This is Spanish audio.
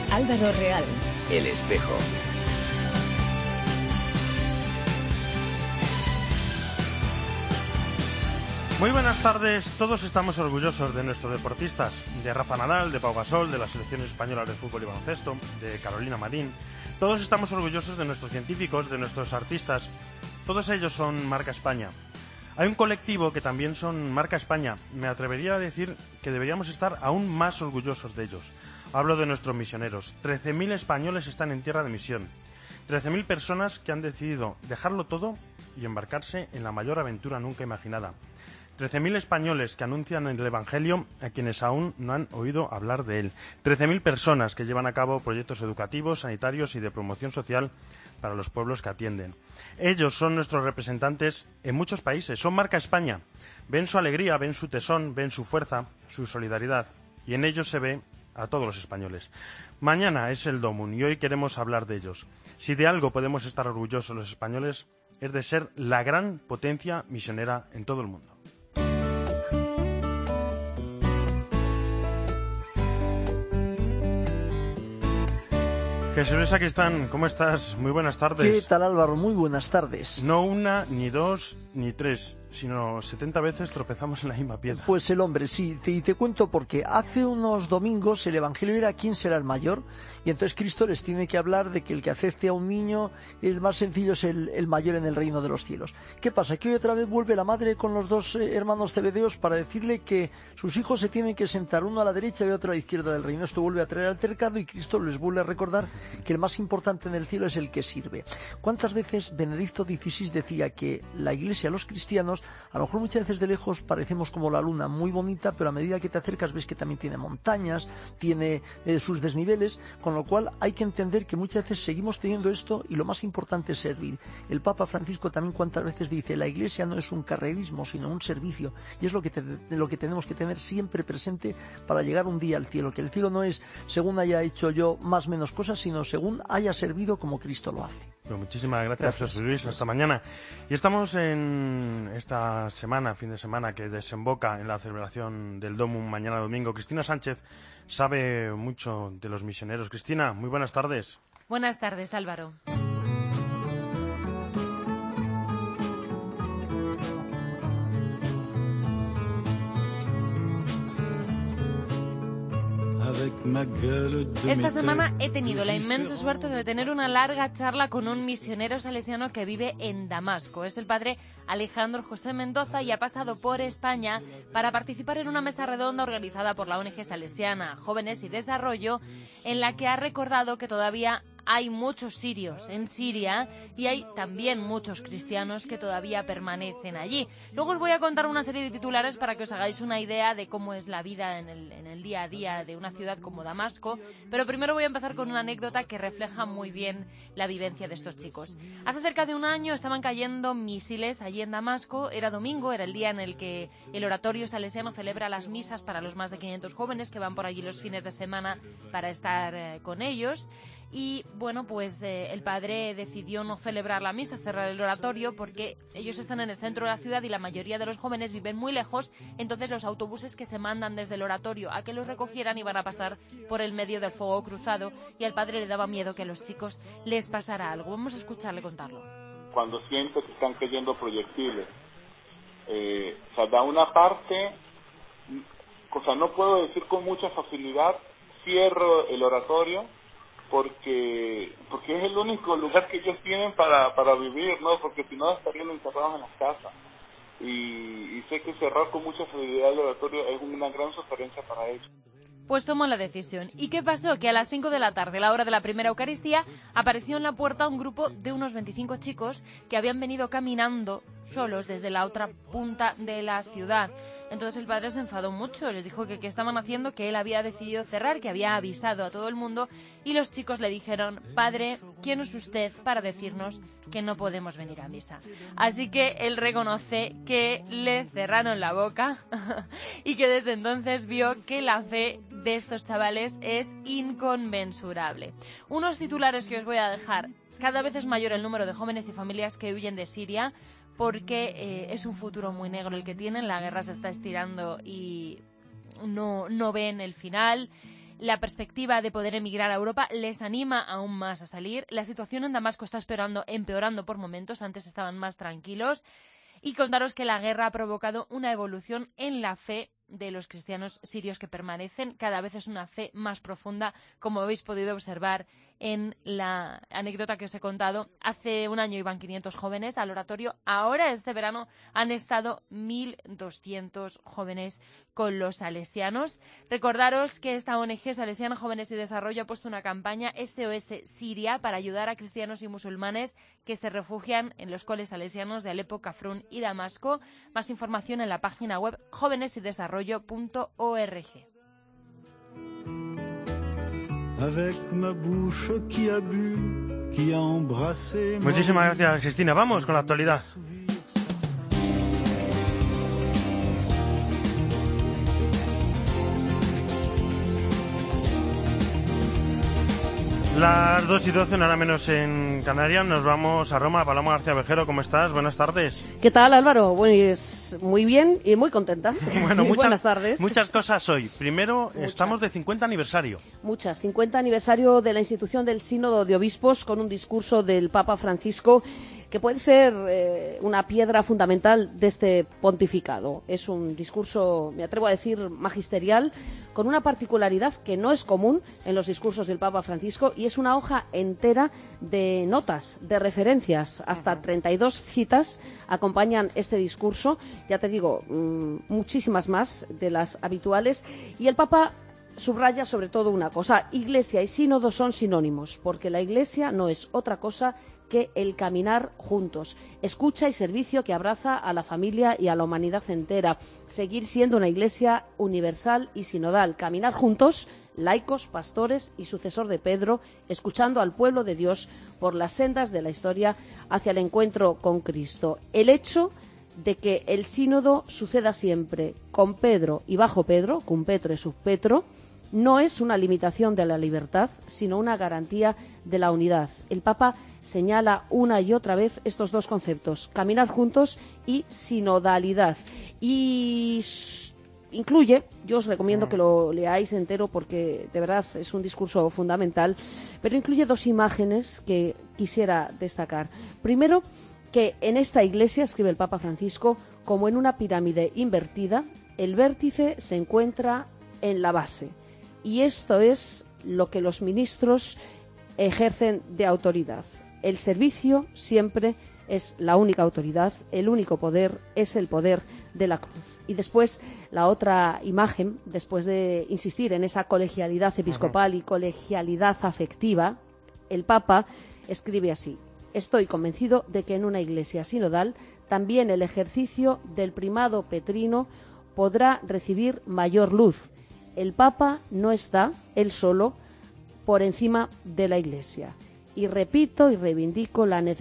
Álvaro Real. El Espejo. Muy buenas tardes. Todos estamos orgullosos de nuestros deportistas, de Rafa Nadal, de Pau Gasol, de las selecciones españolas de fútbol y baloncesto, de Carolina Marín. Todos estamos orgullosos de nuestros científicos, de nuestros artistas. Todos ellos son marca España. Hay un colectivo que también son marca España. Me atrevería a decir que deberíamos estar aún más orgullosos de ellos. Hablo de nuestros misioneros. 13.000 españoles están en tierra de misión. 13.000 personas que han decidido dejarlo todo y embarcarse en la mayor aventura nunca imaginada. 13.000 españoles que anuncian el Evangelio a quienes aún no han oído hablar de él. 13.000 personas que llevan a cabo proyectos educativos, sanitarios y de promoción social para los pueblos que atienden. Ellos son nuestros representantes en muchos países, son marca España. Ven su alegría, ven su tesón, ven su fuerza, su solidaridad. Y en ellos se ve a todos los españoles. Mañana es el Domum y hoy queremos hablar de ellos. Si de algo podemos estar orgullosos los españoles es de ser la gran potencia misionera en todo el mundo. Jesús Luis Sacristán, ¿cómo estás? Muy buenas tardes. ¿Qué tal, Álvaro? Muy buenas tardes. No una, ni dos, ni tres, sino 70 veces tropezamos en la misma piedra. Pues el hombre, sí, te cuento porque hace unos domingos el Evangelio era ¿quién será el mayor? Y entonces Cristo les tiene que hablar de que el que acepte a un niño, el más sencillo es el mayor en el reino de los cielos. ¿Qué pasa? Que hoy otra vez vuelve la madre con los dos hermanos Zebedeos para decirle que sus hijos se tienen que sentar uno a la derecha y otro a la izquierda del reino. Esto vuelve a traer altercado y Cristo les vuelve a recordar que el más importante en el cielo es el que sirve. ¿Cuántas veces Benedicto XVI decía que la Iglesia, los cristianos, a lo mejor muchas veces de lejos parecemos como la luna, muy bonita, pero a medida que te acercas ves que también tiene montañas, tiene sus desniveles, con lo cual hay que entender que muchas veces seguimos teniendo esto y lo más importante es servir. El Papa Francisco también cuántas veces dice, la Iglesia no es un carrerismo, sino un servicio, y es lo que tenemos que tener siempre presente para llegar un día al cielo, que el cielo no es según haya hecho yo más o menos cosas, sino según haya servido como Cristo lo hace. Pues muchísimas gracias, José Luis. Hasta mañana. Y estamos en esta semana, fin de semana, que desemboca en la celebración del Domum mañana domingo. Cristina Sánchez sabe mucho de los misioneros. Cristina, muy buenas tardes. Buenas tardes, Álvaro. Esta semana he tenido la inmensa suerte de tener una larga charla con un misionero salesiano que vive en Damasco. Es el padre Alejandro José Mendoza y ha pasado por España para participar en una mesa redonda organizada por la ONG salesiana Jóvenes y Desarrollo, en la que ha recordado que todavía hay muchos sirios en Siria y hay también muchos cristianos que todavía permanecen allí. Luego os voy a contar una serie de titulares para que os hagáis una idea de cómo es la vida en el día a día de una ciudad como Damasco, pero primero voy a empezar con una anécdota que refleja muy bien la vivencia de estos chicos. Hace cerca de un año estaban cayendo misiles allí en Damasco, era domingo, era el día en el que el oratorio salesiano celebra las misas para los más de 500 jóvenes que van por allí los fines de semana para estar con ellos. Y bueno, pues el padre decidió no celebrar la misa, cerrar el oratorio, porque ellos están en el centro de la ciudad y la mayoría de los jóvenes viven muy lejos, entonces los autobuses que se mandan desde el oratorio a que los recogieran iban a pasar por el medio del fuego cruzado y al padre le daba miedo que a los chicos les pasara algo. Vamos a escucharle contarlo. Cuando siento que están cayendo proyectiles, o sea, da una parte, o sea, no puedo decir con mucha facilidad, cierro el oratorio, porque es el único lugar que ellos tienen para vivir, ¿no? Porque si no estarían encerrados en las casas. Y sé que cerrar con mucha facilidad el oratorio es una gran sugerencia para ellos. Pues tomó la decisión. ¿Y qué pasó? Que a las 5 de la tarde, la hora de la primera Eucaristía, apareció en la puerta un grupo de unos 25 chicos que habían venido caminando solos desde la otra punta de la ciudad. Entonces el padre se enfadó mucho, les dijo que qué estaban haciendo, que él había decidido cerrar, que había avisado a todo el mundo, y los chicos le dijeron, padre, ¿quién es usted para decirnos que no podemos venir a misa? Así que él reconoce que le cerraron la boca y que desde entonces vio que la fe de estos chavales es inconmensurable. Unos titulares que os voy a dejar. Cada vez es mayor el número de jóvenes y familias que huyen de Siria, porque es un futuro muy negro el que tienen, la guerra se está estirando y no ven el final. La perspectiva de poder emigrar a Europa les anima aún más a salir. La situación en Damasco está empeorando por momentos, antes estaban más tranquilos. Y contaros que la guerra ha provocado una evolución en la fe de los cristianos sirios que permanecen. Cada vez es una fe más profunda, como habéis podido observar en la anécdota que os he contado. Hace un año iban 500 jóvenes al oratorio. Ahora, este verano, han estado 1.200 jóvenes con los salesianos. Recordaros que esta ONG Salesiana Jóvenes y Desarrollo ha puesto una campaña SOS Siria para ayudar a cristianos y musulmanes que se refugian en los coles salesianos de Alepo, Kafrún y Damasco. Más información en la página web jóvenesydesarrollo.org. Muchísimas gracias, Cristina. Vamos con la actualidad. Las 2:12, nada menos en Canarias. Nos vamos a Roma. Paloma García Vejero, ¿cómo estás? Buenas tardes. ¿Qué tal, Álvaro? Pues muy bien y muy contenta. Bueno, buenas tardes. Muchas cosas hoy. Primero, estamos de 50 aniversario. 50 aniversario de la institución del Sínodo de Obispos, con un discurso del Papa Francisco que puede ser una piedra fundamental de este pontificado. Es un discurso, me atrevo a decir, magisterial, con una particularidad que no es común en los discursos del Papa Francisco, y es una hoja entera de notas, de referencias. Hasta 32 citas acompañan este discurso, ya te digo, muchísimas más de las habituales, y el Papa subraya sobre todo una cosa: Iglesia y sínodo son sinónimos, porque la Iglesia no es otra cosa que el caminar juntos, escucha y servicio que abraza a la familia y a la humanidad entera, seguir siendo una Iglesia universal y sinodal, caminar juntos, laicos, pastores y sucesor de Pedro, escuchando al pueblo de Dios por las sendas de la historia hacia el encuentro con Cristo. El hecho de que el sínodo suceda siempre con Pedro y bajo Pedro, cum Petro et sub Petro, no es una limitación de la libertad, sino una garantía de la unidad. El Papa señala una y otra vez estos dos conceptos: caminar juntos y sinodalidad. Y incluye, yo os recomiendo que lo leáis entero porque de verdad es un discurso fundamental, pero incluye dos imágenes que quisiera destacar. Primero, que en esta Iglesia, escribe el Papa Francisco, como en una pirámide invertida, el vértice se encuentra en la base. Y esto es lo que los ministros ejercen de autoridad. El servicio siempre es la única autoridad, el único poder es el poder de la cruz. Y después, la otra imagen, después de insistir en esa colegialidad episcopal y colegialidad afectiva, el Papa escribe así: estoy convencido de que en una Iglesia sinodal también el ejercicio del primado petrino podrá recibir mayor luz. El Papa no está, él solo, por encima de la Iglesia. Y repito y reivindico la necesidad